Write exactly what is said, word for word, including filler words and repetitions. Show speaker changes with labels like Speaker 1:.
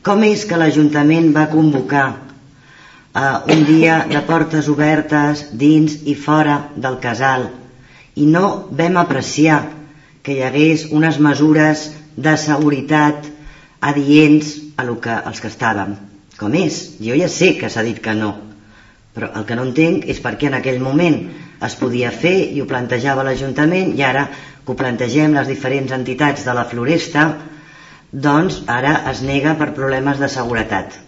Speaker 1: Com és que l'Ajuntament va convocar uh, un dia de portes obertes dins i fora del casal i no vam apreciar que hi hagués unes mesures de seguretat adients a lo que, els que estàvem? Com és? Jo ja sé que s'ha dit que no, però el que no entenc és per què en aquell moment es podia fer i ho plantejava l'Ajuntament i ara que ho plantegem les diferents entitats de la Floresta, doncs ara es nega per problemes de seguretat.